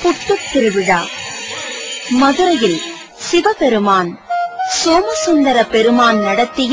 புட்டுத் திருவிழா. மதுரையில் சிவபெருமான் சோமசுந்தர பெருமான் நடத்திய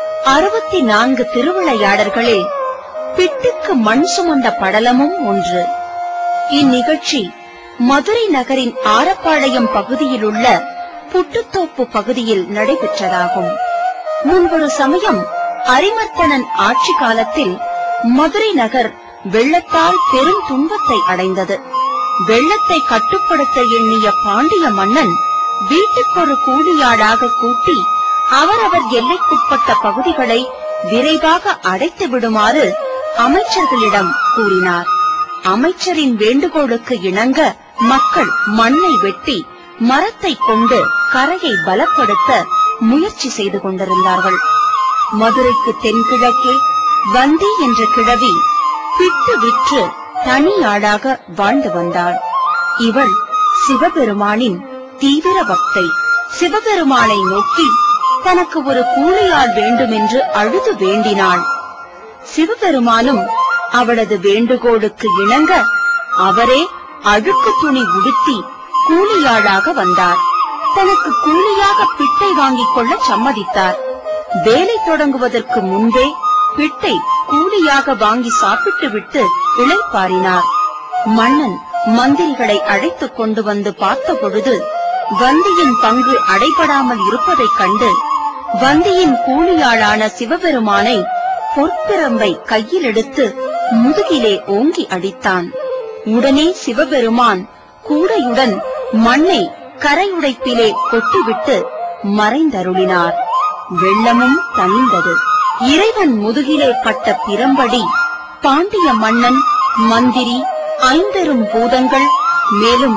64 திருவிளையாடல்களில் பிட்டுக்கு மண் சுமந்த படலமும் ஒன்று. இந்நிகழ்ச்சி மதுரை நகரின் ஆரப்பாளையம் பகுதியில் உள்ள புட்டுத்தோப்பு பகுதியில் நடைபெற்றதாகும். முன்பொரு சமயம் அரிமர்த்தனன் ஆட்சி காலத்தில் மதுரை நகர் வெள்ளத்தால் பெரும் துன்பத்தை அடைந்தது. வெள்ளத்தை கட்டுப்படுத்த எண்ணிய பாண்டிய மன்னன் வீட்டுக்கொரு கூலியாளாக கூட்டி அவரவர் எல்லைக்குட்பட்ட பகுதிகளை விரைவாக அடைத்து விடுமாறு அமைச்சர்களிடம் கூறினார். அமைச்சரின் வேண்டுகோளுக்கு இணங்க மக்கள் மண்ணை வெட்டி மரத்தை கொண்டு கரையை பலப்படுத்த முயற்சி செய்து கொண்டிருந்தார்கள். மதுரைக்கு தென்கிழக்கே வந்தி என்ற கிழவி பிட்டு விற்று தனி ஆளாக வாழ்ந்து வந்தாள். இவள் சிவபெருமானின் தீவிர பக்தை. சிவபெருமானை நோக்கி தனக்கு ஒரு கூலியாள் வேண்டுமென்று அழுது வேண்டினாள். சிவபெருமானும் அவளது வேண்டுகோளுக்கு இணங்க அவரே அழுக்கு துணி உடுத்தி கூலியாளாக வந்தார். தனக்கு கூலியாக பிட்டை வாங்கிக் கொள்ள சம்மதித்தார். வேலை தொடங்குவதற்கு முன்பே பிட்டை கூலியாக வாங்கி சாப்பிட்டு விட்டு இளைப்பாறினார். மன்னன் மந்திரிகளை அழைத்துக் கொண்டு வந்து பார்த்த பொழுது வந்தியின் பங்கு அடைபடாமல் இருப்பதைக் கண்டு வந்தியின் கூலியாளான சிவபெருமானை பொற்பிரம்பை கையில் எடுத்து முதுகிலே ஓங்கி அடித்தான். உடனே சிவபெருமான் கூடையுடன் மண்ணை கரையுடைப்பிலே கொட்டிவிட்டு மறைந்தருளினார். வெள்ளமும் தணிந்தது. இறைவன் முதுகிலே பட்ட பிரம்படி பாண்டிய மன்னன், மந்திரி, 5 பூதங்கள் மேலும்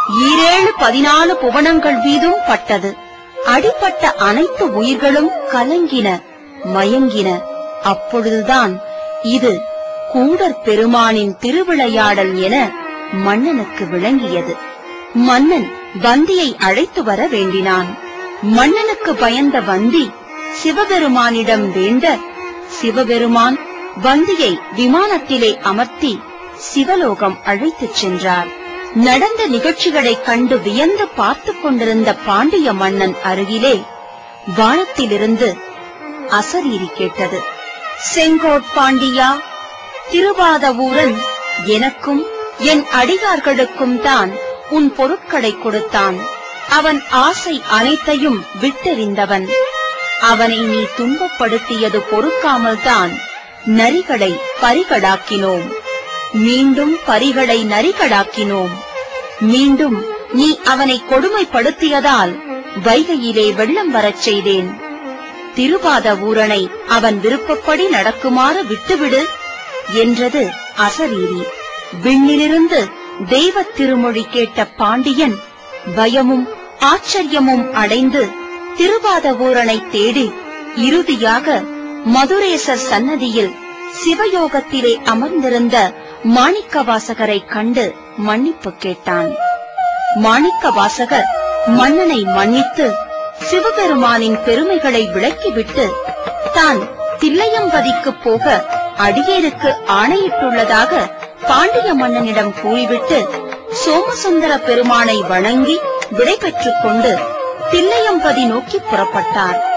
14 புவனங்கள் மீதும் பட்டது. அடிப்பட்ட அனைத்து உயிர்களும் கலங்கின, மயங்கின. அப்பொழுதுதான் இது கூடற் பெருமானின் திருவிளையாடல் என மன்னனுக்கு விளங்கியது. மன்னன் வந்தியை அழைத்து வர வேண்டினான். மன்னனுக்கு பயந்த வந்தி சிவபெருமானிடம் வேண்ட சிவபெருமான் வந்தியை விமானத்திலே அமர்த்தி சிவலோகம் அழைத்துச் சென்றார். நடந்த நிகழ்ச்சிகளைக் கண்டு வியந்து பார்த்துக் கொண்டிருந்த பாண்டிய மன்னன் அருகிலே வானத்திலிருந்து அசரீரி கேட்டது. செங்கோட்பாண்டியா, திருவாதவூரன் எனக்கும் என் அடியார்களுக்கும் தான் உன் பொருட்களை கொடுத்தான். அவன் ஆசை அனைத்தையும் விட்டெறிந்தவன். அவனை நீ துன்பப்படுத்தியது பொறுக்காமல் தான் நரிகளை பரிகளாக்கினோம். மீண்டும் பரிகளை நரிகளாக்கினோம். மீண்டும் நீ அவனை கொடுமைப்படுத்தியதால் வைகையிலே வெள்ளம் வரச் செய்தேன். திருவாதவூரனை அவன் விருப்பப்படி நடக்குமாறு விட்டுவிடு என்றது அசரீரி. விண்ணிலிருந்து தெய்வ திருமொழி கேட்ட பாண்டியன் பயமும் ஆச்சரியமும் அடைந்து திருவாதவூரனை தேடி இறுதியாக மதுரேசர் சன்னதியில் சிவயோகத்திலே அமர்ந்திருந்த மாணிக்கவாசகரை கண்டு மன்னிப்பு கேட்டான். மாணிக்கவாசகர் மன்னனை மன்னித்து சிவபெருமானின் பெருமைகளை விளக்கிவிட்டு தான் தில்லையம்பதிக்கு போக அடியேனுக்கு ஆணையிட்டுள்ளதாக பாண்டிய மன்னனிடம் கூறிவிட்டு சோமசுந்தர பெருமானை வணங்கி விடை பெற்றுக் கொண்டு தில்லையம்பதி நோக்கி புறப்பட்டார்.